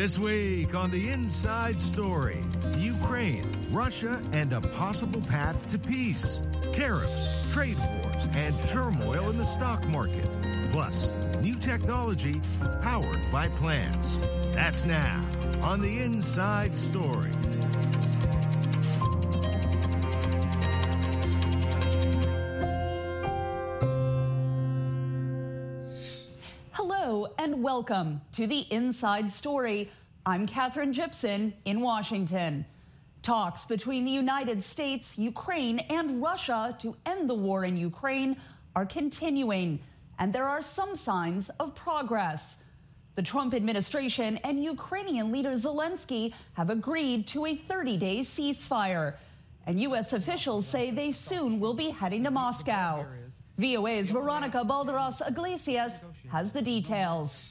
This week on The Inside Story, Ukraine, Russia, and a possible path to peace. Tariffs, trade wars, and turmoil in the stock market. Plus, new technology powered by plants. That's now on The Inside Story. Hello and welcome to The Inside Story. I'm Katherine Gibson in Washington. Talks between the United States, Ukraine, and Russia to end the war in Ukraine are continuing, and there are some signs of progress. The Trump administration and Ukrainian leader Zelensky have agreed to a 30-day ceasefire, and U.S. officials say they soon will be heading to Moscow. VOA's Veronica Balderas Iglesias has the details.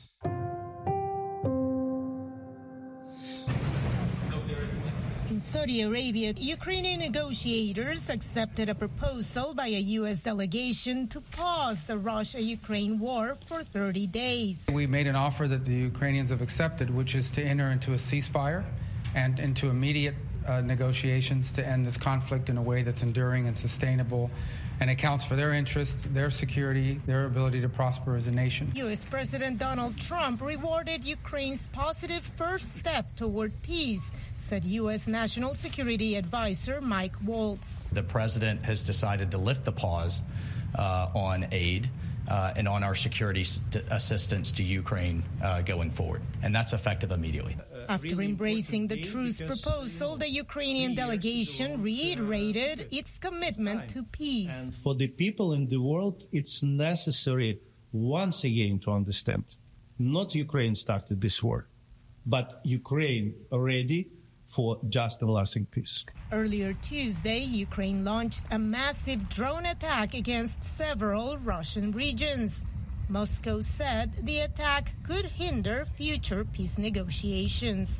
In Saudi Arabia, Ukrainian negotiators accepted a proposal by a U.S. delegation to pause the Russia-Ukraine war for 30 days. We made an offer that the Ukrainians have accepted, which is to enter into a ceasefire and into immediate negotiations to end this conflict in a way that's enduring and sustainable and accounts for their interests, their security, their ability to prosper as a nation. U.S. President Donald Trump rewarded Ukraine's positive first step toward peace, said U.S. National Security Advisor Mike Waltz. The president has decided to lift the pause on aid and on our security assistance to Ukraine going forward, and that's effective immediately. After embracing the truce proposal, the Ukrainian delegation reiterated its commitment to peace. And for the people in the world, it's necessary once again to understand, not Ukraine started this war, but Ukraine ready for just and lasting peace. Earlier Tuesday, Ukraine launched a massive drone attack against several Russian regions. Moscow said the attack could hinder future peace negotiations.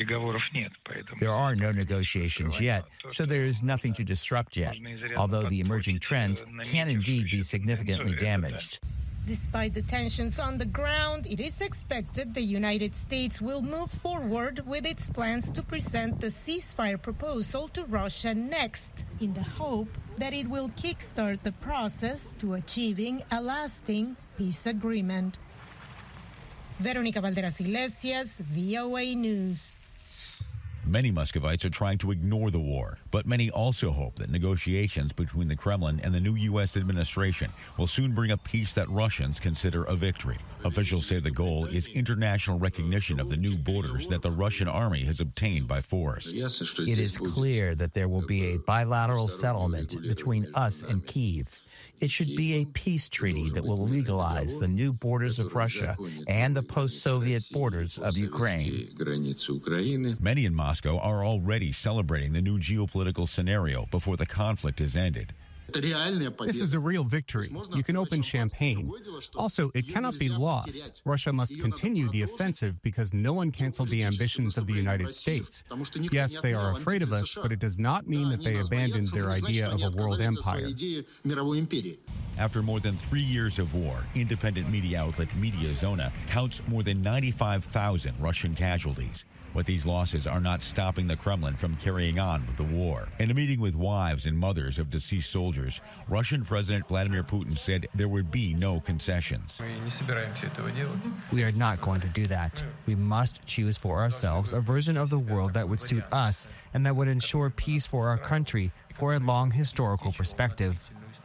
There are no negotiations yet, so there is nothing to disrupt yet, although the emerging trends can indeed be significantly damaged. Despite the tensions on the ground, it is expected the United States will move forward with its plans to present the ceasefire proposal to Russia next, in the hope that it will kickstart the process to achieving a lasting peace agreement. Veronica Balderas Iglesias, VOA News. Many Muscovites are trying to ignore the war, but many also hope that negotiations between the Kremlin and the new U.S. administration will soon bring a peace that Russians consider a victory. Officials say the goal is international recognition of the new borders that the Russian army has obtained by force. It is clear that there will be a bilateral settlement between us and Kyiv. It should be a peace treaty that will legalize the new borders of Russia and the post-Soviet borders of Ukraine. Many in Moscow are already celebrating the new geopolitical scenario before the conflict has ended. This is a real victory. You can open champagne. Also, it cannot be lost. Russia must continue the offensive because no one canceled the ambitions of the United States. Yes, they are afraid of us, but it does not mean that they abandoned their idea of a world empire. After more than 3 years of war, independent media outlet Mediazona counts more than 95,000 Russian casualties. But these losses are not stopping the Kremlin from carrying on with the war. In a meeting with wives and mothers of deceased soldiers, Russian President Vladimir Putin said there would be no concessions. We are not going to do that. We must choose for ourselves a version of the world that would suit us and that would ensure peace for our country for a long historical perspective.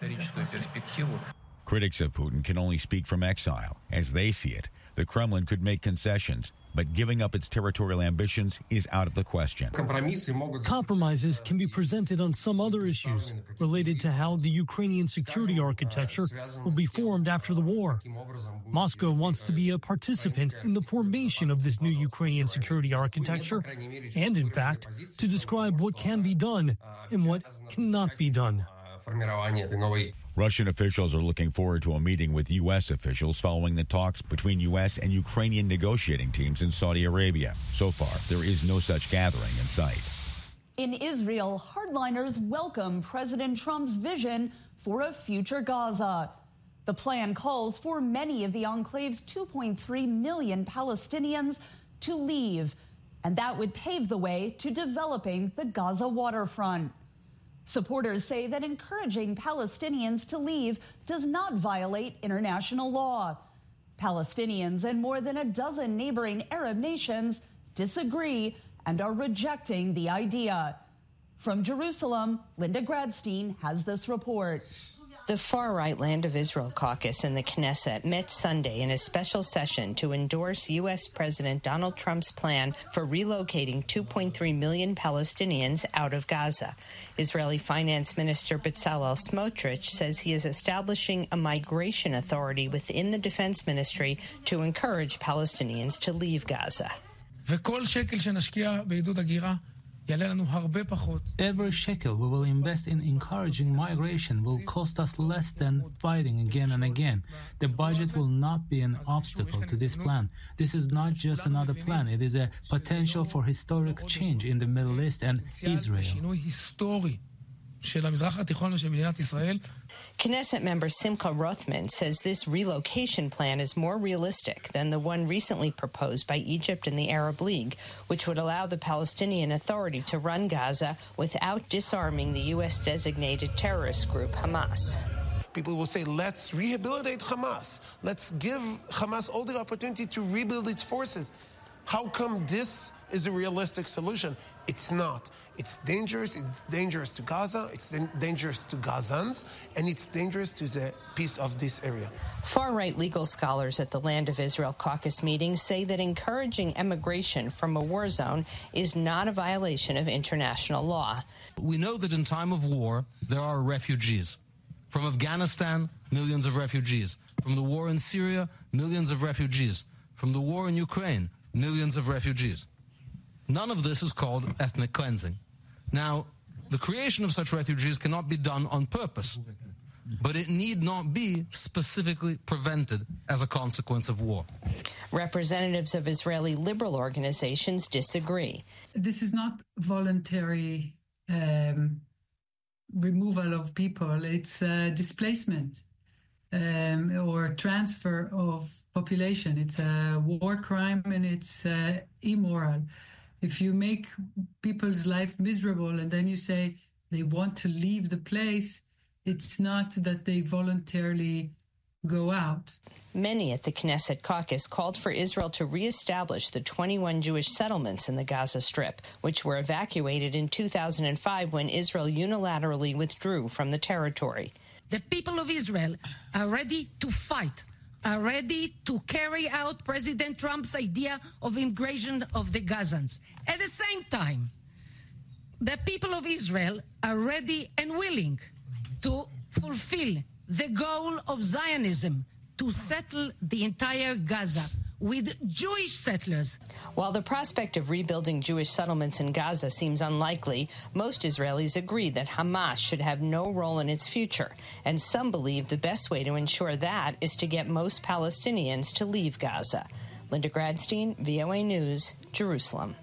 Critics of Putin can only speak from exile. As they see it, the Kremlin could make concessions, but giving up its territorial ambitions is out of the question. Compromises can be presented on some other issues related to how the Ukrainian security architecture will be formed after the war. Moscow wants to be a participant in the formation of this new Ukrainian security architecture and, in fact, to describe what can be done and what cannot be done. Russian officials are looking forward to a meeting with U.S. officials following the talks between U.S. and Ukrainian negotiating teams in Saudi Arabia. So far, there is no such gathering in sight. In Israel, hardliners welcome President Trump's vision for a future Gaza. The plan calls for many of the enclave's 2.3 million Palestinians to leave, and that would pave the way to developing the Gaza waterfront. Supporters say that encouraging Palestinians to leave does not violate international law. Palestinians and more than a dozen neighboring Arab nations disagree and are rejecting the idea. From Jerusalem, Linda Gradstein has this report. The far-right Land of Israel caucus in the Knesset met Sunday in a special session to endorse U.S. President Donald Trump's plan for relocating 2.3 million Palestinians out of Gaza. Israeli Finance Minister Bezalel Smotrich says he is establishing a migration authority within the Defense Ministry to encourage Palestinians to leave Gaza. Every shekel we will invest in encouraging migration will cost us less than fighting again and again. The budget will not be an obstacle to this plan. This is not just another plan. It is a potential for historic change in the Middle East and Israel. Knesset member Simcha Rothman says this relocation plan is more realistic than the one recently proposed by Egypt and the Arab League, which would allow the Palestinian Authority to run Gaza without disarming the U.S.-designated terrorist group Hamas. People will say, let's rehabilitate Hamas. Let's give Hamas all the opportunity to rebuild its forces. How come this is a realistic solution? It's not. It's dangerous. It's dangerous to Gaza. It's dangerous to Gazans. And it's dangerous to the peace of this area. Far-right legal scholars at the Land of Israel caucus meeting say that encouraging emigration from a war zone is not a violation of international law. We know that in time of war, there are refugees. From Afghanistan, millions of refugees. From the war in Syria, millions of refugees. From the war in Ukraine, millions of refugees. None of this is called ethnic cleansing. Now, the creation of such refugees cannot be done on purpose, but it need not be specifically prevented as a consequence of war. Representatives of Israeli liberal organizations disagree. This is not voluntary removal of people. It's displacement or transfer of population. It's a war crime and it's immoral. If you make people's life miserable and then you say they want to leave the place, it's not that they voluntarily go out. Many at the Knesset caucus called for Israel to reestablish the 21 Jewish settlements in the Gaza Strip, which were evacuated in 2005 when Israel unilaterally withdrew from the territory. The people of Israel are ready to fight, are ready to carry out President Trump's idea of immigration of the Gazans. At the same time, the people of Israel are ready and willing to fulfill the goal of Zionism, to settle the entire Gaza with Jewish settlers. While the prospect of rebuilding Jewish settlements in Gaza seems unlikely, most Israelis agree that Hamas should have no role in its future, and some believe the best way to ensure that is to get most Palestinians to leave Gaza. Linda Gradstein, VOA News, Jerusalem.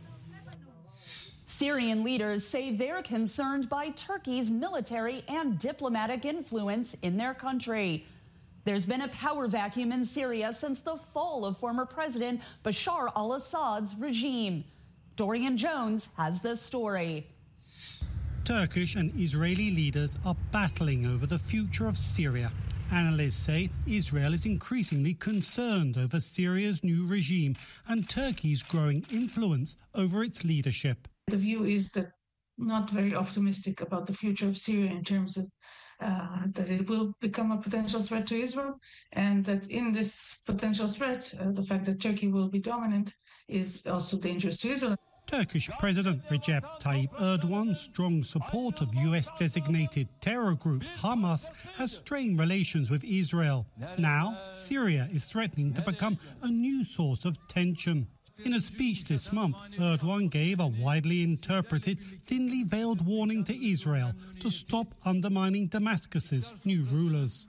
Syrian leaders say they're concerned by Turkey's military and diplomatic influence in their country. There's been a power vacuum in Syria since the fall of former President Bashar al-Assad's regime. Dorian Jones has this story. Turkish and Israeli leaders are battling over the future of Syria. Analysts say Israel is increasingly concerned over Syria's new regime and Turkey's growing influence over its leadership. The view is that not very optimistic about the future of Syria in terms of that it will become a potential threat to Israel, and that in this potential threat, the fact that Turkey will be dominant is also dangerous to Israel. Turkish President Recep Tayyip Erdogan's strong support of US-designated terror group Hamas has strained relations with Israel. Now, Syria is threatening to become a new source of tension. In a speech this month, Erdogan gave a widely interpreted, thinly veiled warning to Israel to stop undermining Damascus's new rulers.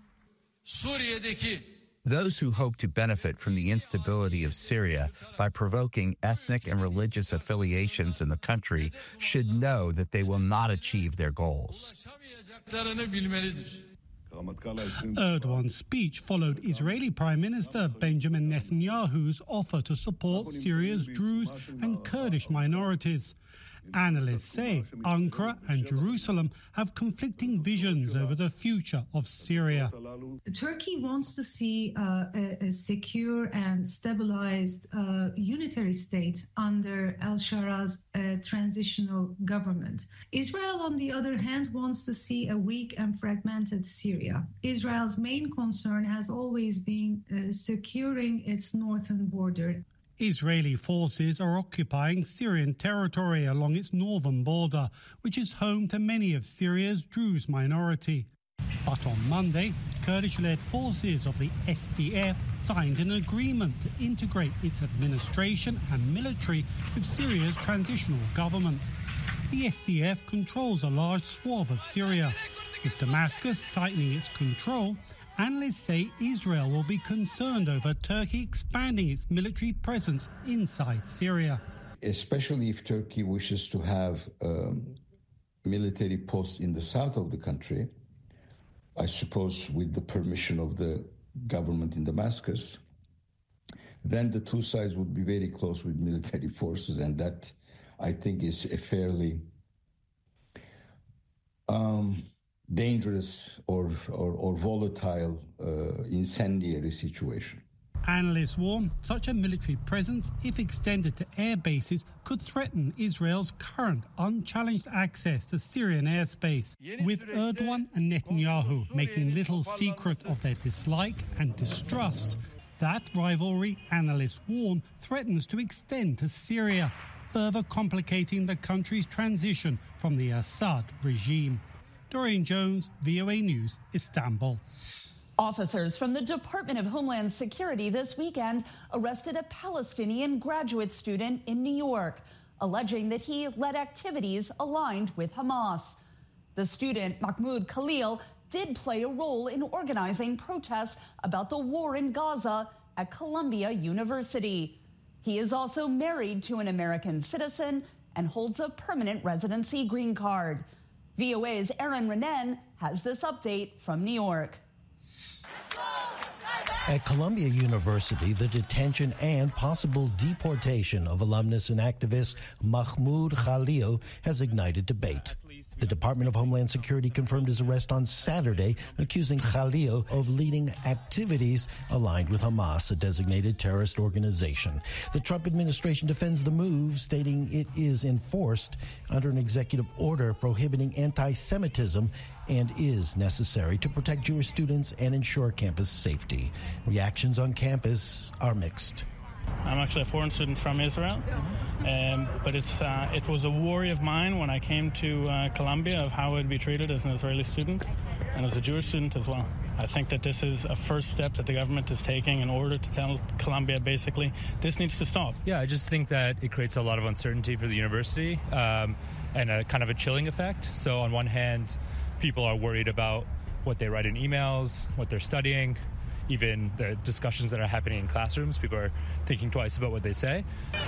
Those who hope to benefit from the instability of Syria by provoking ethnic and religious affiliations in the country should know that they will not achieve their goals. Erdogan's speech followed Israeli Prime Minister Benjamin Netanyahu's offer to support Syria's Druze and Kurdish minorities. Analysts say Ankara and Jerusalem have conflicting visions over the future of Syria. Turkey wants to see a secure and stabilized unitary state under al-Shara's transitional government. Israel, on the other hand, wants to see a weak and fragmented Syria. Israel's main concern has always been securing its northern border. Israeli forces are occupying Syrian territory along its northern border, which is home to many of Syria's Druze minority. But on Monday, Kurdish-led forces of the SDF signed an agreement to integrate its administration and military with Syria's transitional government. The SDF controls a large swath of Syria. With Damascus tightening its control, analysts say Israel will be concerned over Turkey expanding its military presence inside Syria. Especially if Turkey wishes to have military posts in the south of the country, I suppose with the permission of the government in Damascus, then the two sides would be very close with military forces, and that, I think, is a fairly dangerous or volatile incendiary situation. Analysts warn such a military presence, if extended to air bases, could threaten Israel's current unchallenged access to Syrian airspace. With Erdogan and Netanyahu making little secret of their dislike and distrust, that rivalry, analysts warn, threatens to extend to Syria, further complicating the country's transition from the Assad regime. Dorian Jones, VOA News, Istanbul. Officers from the Department of Homeland Security this weekend arrested a Palestinian graduate student in New York, alleging that he led activities aligned with Hamas. The student, Mahmoud Khalil, did play a role in organizing protests about the war in Gaza at Columbia University. He is also married to an American citizen and holds a permanent residency green card. VOA's Aaron Renan has this update from New York. At Columbia University, the detention and possible deportation of alumnus and activist Mahmoud Khalil has ignited debate. The Department of Homeland Security confirmed his arrest on Saturday, accusing Khalil of leading activities aligned with Hamas, a designated terrorist organization. The Trump administration defends the move, stating it is enforced under an executive order prohibiting anti-Semitism and is necessary to protect Jewish students and ensure campus safety. Reactions on campus are mixed. I'm actually a foreign student from Israel, but it was a worry of mine when I came to Columbia of how I'd be treated as an Israeli student and as a Jewish student as well. I think that this is a first step that the government is taking in order to tell Columbia, basically, this needs to stop. Yeah, I just think that it creates a lot of uncertainty for the university and a kind of a chilling effect. So on one hand, people are worried about what they write in emails, what they're studying, even the discussions that are happening in classrooms. People are thinking twice about what they say.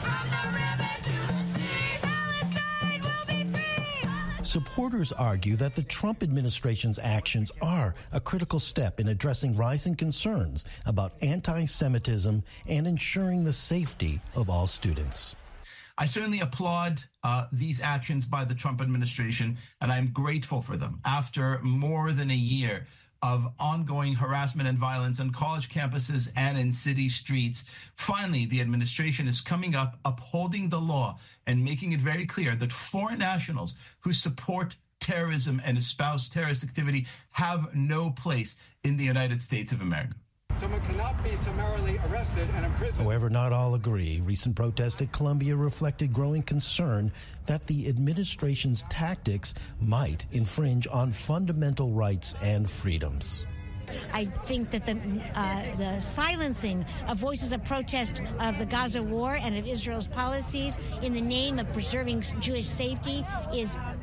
Supporters argue that the Trump administration's actions are a critical step in addressing rising concerns about anti-Semitism and ensuring the safety of all students. I certainly applaud these actions by the Trump administration, and I'm grateful for them. After more than a year of ongoing harassment and violence on college campuses and in city streets, finally, the administration is coming up, upholding the law, and making it very clear that foreign nationals who support terrorism and espouse terrorist activity have no place in the United States of America. Someone cannot be summarily arrested and imprisoned. However, not all agree. Recent protests at Columbia reflected growing concern that the administration's tactics might infringe on fundamental rights and freedoms. I think that the silencing of voices of protest of the Gaza war and of Israel's policies in the name of preserving Jewish safety is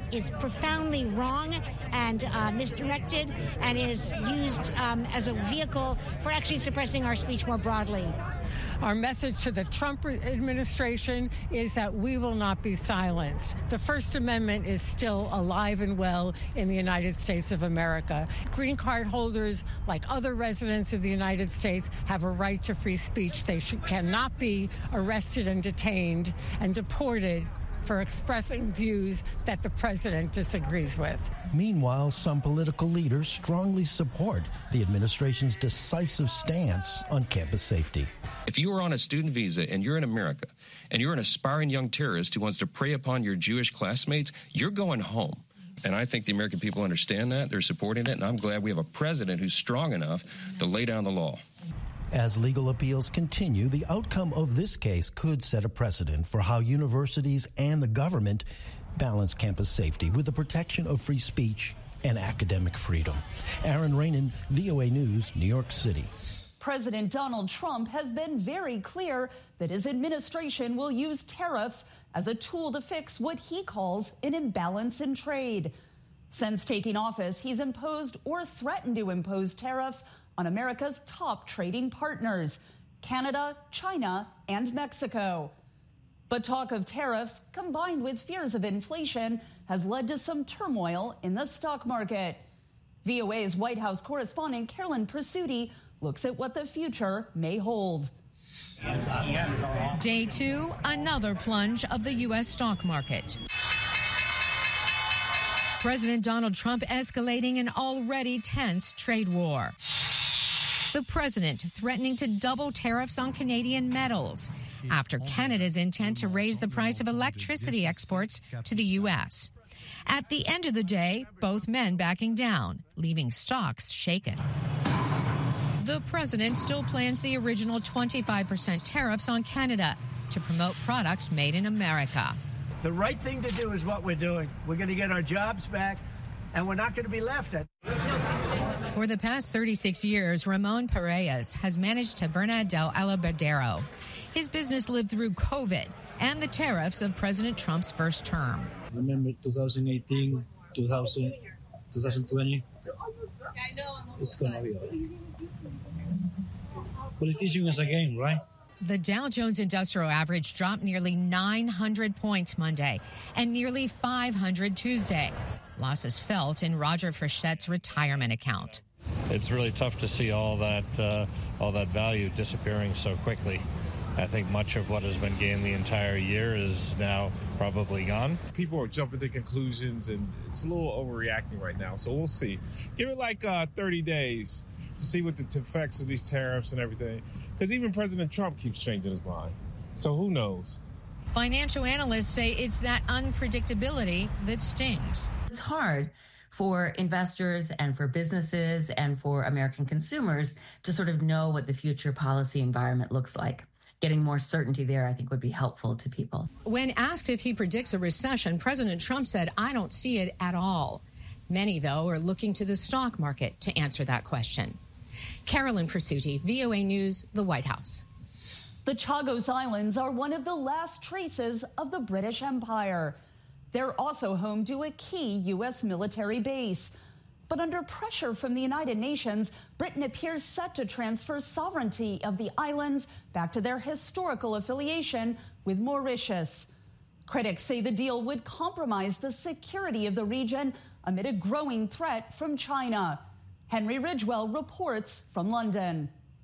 is profoundly wrong and misdirected and is used as a vehicle for actually suppressing our speech more broadly. Our message to the Trump administration is that we will not be silenced. The First Amendment is still alive and well in the United States of America. Green card holders, like other residents of the United States, have a right to free speech. They cannot be arrested and detained and deported for expressing views that the president disagrees with. Meanwhile, some political leaders strongly support the administration's decisive stance on campus safety. If you are on a student visa and you're in America and you're an aspiring young terrorist who wants to prey upon your Jewish classmates, you're going home. And I think the American people understand that. They're supporting it. And I'm glad we have a president who's strong enough to lay down the law. As legal appeals continue, the outcome of this case could set a precedent for how universities and the government balance campus safety with the protection of free speech and academic freedom. Aaron Rainin, VOA News, New York City. President Donald Trump has been very clear that his administration will use tariffs as a tool to fix what he calls an imbalance in trade. Since taking office, he's imposed or threatened to impose tariffs on America's top trading partners, Canada, China, and Mexico. But talk of tariffs, combined with fears of inflation, has led to some turmoil in the stock market. VOA's White House correspondent Carolyn Presutti looks at what the future may hold. Day two, another plunge of the U.S. stock market. President Donald Trump escalating an already tense trade war. The president threatening to double tariffs on Canadian metals after Canada's intent to raise the price of electricity exports to the U.S. At the end of the day, both men backing down, leaving stocks shaken. The president still plans the original 25% tariffs on Canada to promote products made in America. The right thing to do is what we're doing. We're going to get our jobs back, and we're not going to be left at. For the past 36 years, Ramon Perez has managed Tabernadel Alabardero. His business lived through COVID and the tariffs of President Trump's first term. Remember 2018, 2020? It's going to be all right. Politician is a game, right? The Dow Jones Industrial Average dropped nearly 900 points Monday and nearly 500 Tuesday. Losses felt in Roger Frichette's retirement account. It's really tough to see all that value disappearing so quickly. I think much of what has been gained the entire year is now probably gone. People are jumping to conclusions, and it's a little overreacting right now. So we'll see. Give it like 30 days to see what the effects of these tariffs and everything. Because even President Trump keeps changing his mind. So who knows? Financial analysts say it's that unpredictability that stings. It's hard for investors and for businesses and for American consumers to sort of know what the future policy environment looks like. Getting more certainty there, I think, would be helpful to people. When asked if he predicts a recession, President Trump said, "I don't see it at all." Many, though, are looking to the stock market to answer that question. Carolyn Presutti, VOA News, the White House. The Chagos Islands are one of the last traces of the British Empire. They're also home to a key U.S. military base. But under pressure from the United Nations, Britain appears set to transfer sovereignty of the islands back to their historical affiliation with Mauritius. Critics say the deal would compromise the security of the region amid a growing threat from China. Henry Ridgwell reports from London.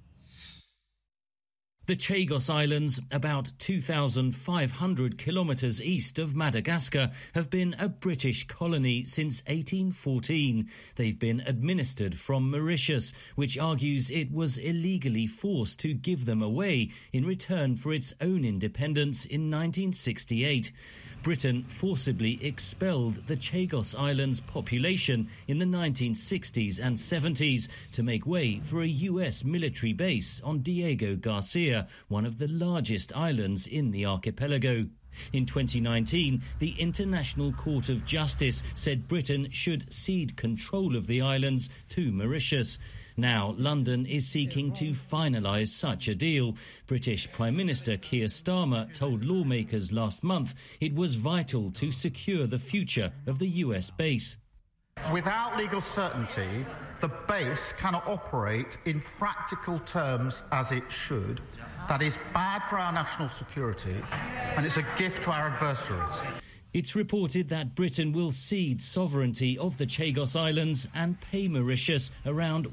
The Chagos Islands, about 2,500 kilometres east of Madagascar, have been a British colony since 1814. They've been administered from Mauritius, which argues it was illegally forced to give them away in return for its own independence in 1968. Britain forcibly expelled the Chagos Islands population in the 1960s and 70s to make way for a US military base on Diego Garcia, one of the largest islands in the archipelago. In 2019, the International Court of Justice said Britain should cede control of the islands to Mauritius. Now London is seeking to finalise such a deal. British Prime Minister Keir Starmer told lawmakers last month it was vital to secure the future of the US base. Without legal certainty, the base cannot operate in practical terms as it should. That is bad for our national security, and it's a gift to our adversaries. It's reported that Britain will cede sovereignty of the Chagos Islands and pay Mauritius around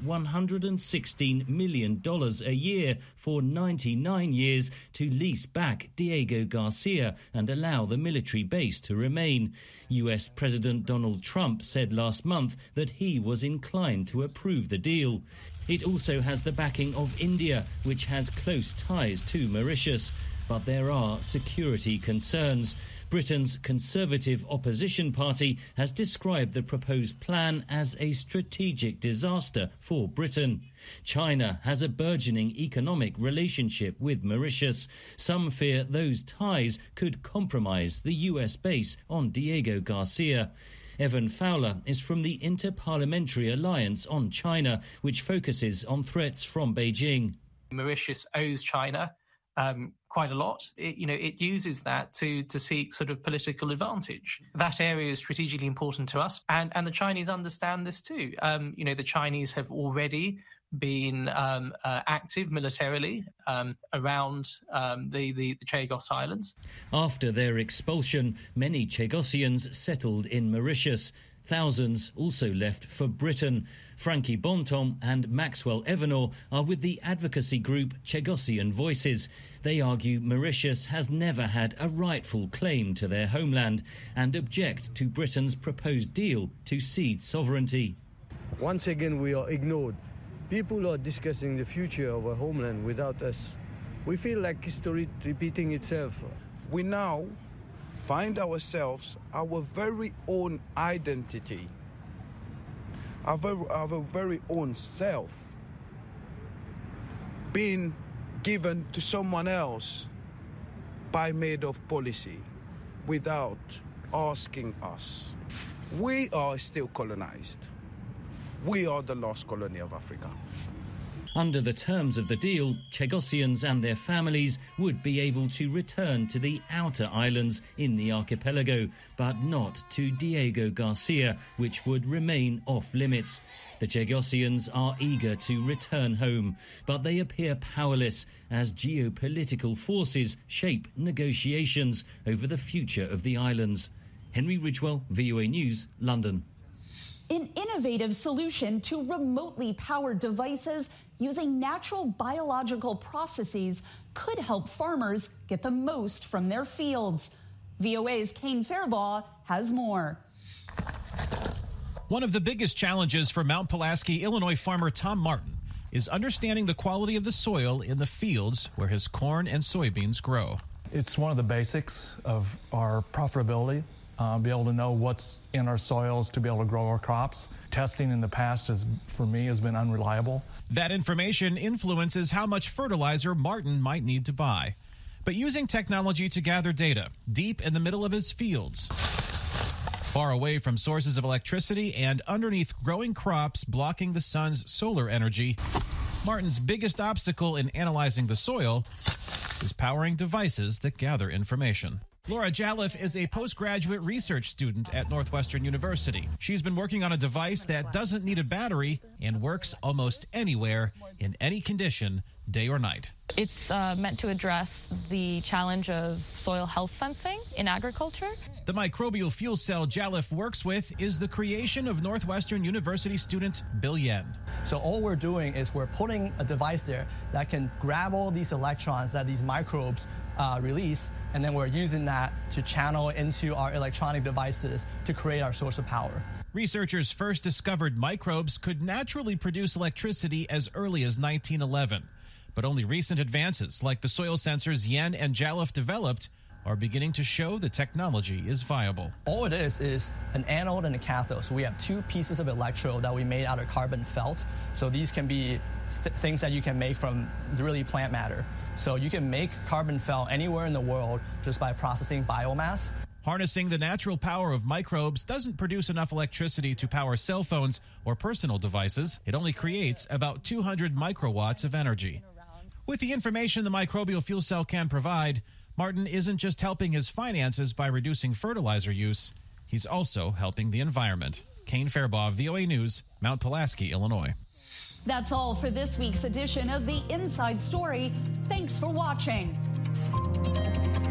$116 million a year for 99 years to lease back Diego Garcia and allow the military base to remain. US President Donald Trump said last month that he was inclined to approve the deal. It also has the backing of India, which has close ties to Mauritius. But there are security concerns. Britain's Conservative Opposition Party has described the proposed plan as a strategic disaster for Britain. China has a burgeoning economic relationship with Mauritius. Some fear those ties could compromise the US base on Diego Garcia. Evan Fowler is from the Inter-Parliamentary Alliance on China, which focuses on threats from Beijing. Mauritius owes China quite a lot. It uses that to seek sort of political advantage. That area is strategically important to us, and the Chinese understand this too. The Chinese have already been active militarily around the Chagos Islands. After their expulsion, many Chagosians settled in Mauritius. Thousands also left for Britain. Frankie Bontom and Maxwell Evanor are with the advocacy group Chagosian Voices. They argue Mauritius has never had a rightful claim to their homeland and object to Britain's proposed deal to cede sovereignty. Once again, we are ignored. People are discussing the future of our homeland without us. We feel like history repeating itself. We now find ourselves our very own identity, our very own self, being given to someone else by made of policy without asking us. We are still colonized. We are the lost colony of Africa. Under the terms of the deal, Chagosians and their families would be able to return to the outer islands in the archipelago, but not to Diego Garcia, which would remain off-limits. The Chagosians are eager to return home, but they appear powerless as geopolitical forces shape negotiations over the future of the islands. Henry Ridgwell, VOA News, London. An innovative solution to remotely powered devices using natural biological processes could help farmers get the most from their fields. VOA's Kane Fairbaugh has more. One of the biggest challenges for Mount Pulaski, Illinois farmer Tom Martin is understanding the quality of the soil in the fields where his corn and soybeans grow. It's one of the basics of our profitability. Be able to know what's in our soils to be able to grow our crops. Testing in the past, for me, has been unreliable. That information influences how much fertilizer Martin might need to buy. But using technology to gather data deep in the middle of his fields, far away from sources of electricity and underneath growing crops blocking the sun's solar energy, Martin's biggest obstacle in analyzing the soil is powering devices that gather information. Laura Jalliffe is a postgraduate research student at Northwestern University. She's been working on a device that doesn't need a battery and works almost anywhere, in any condition, day or night. It's meant to address the challenge of soil health sensing in agriculture. The microbial fuel cell Jalliffe works with is the creation of Northwestern University student Bill Yen. So all we're doing is we're putting a device there that can grab all these electrons that these microbes release, and then we're using that to channel into our electronic devices to create our source of power. Researchers first discovered microbes could naturally produce electricity as early as 1911. But only recent advances, like the soil sensors Yen and Jalliffe developed, are beginning to show the technology is viable. All it is an anode and a cathode. So we have two pieces of electrode that we made out of carbon felt. So these can be things that you can make from really plant matter. So you can make carbon felt anywhere in the world just by processing biomass. Harnessing the natural power of microbes doesn't produce enough electricity to power cell phones or personal devices. It only creates about 200 microwatts of energy. With the information the microbial fuel cell can provide, Martin isn't just helping his finances by reducing fertilizer use, he's also helping the environment. Kane Fairbaugh, VOA News, Mount Pulaski, Illinois. That's all for this week's edition of The Inside Story. Thanks for watching.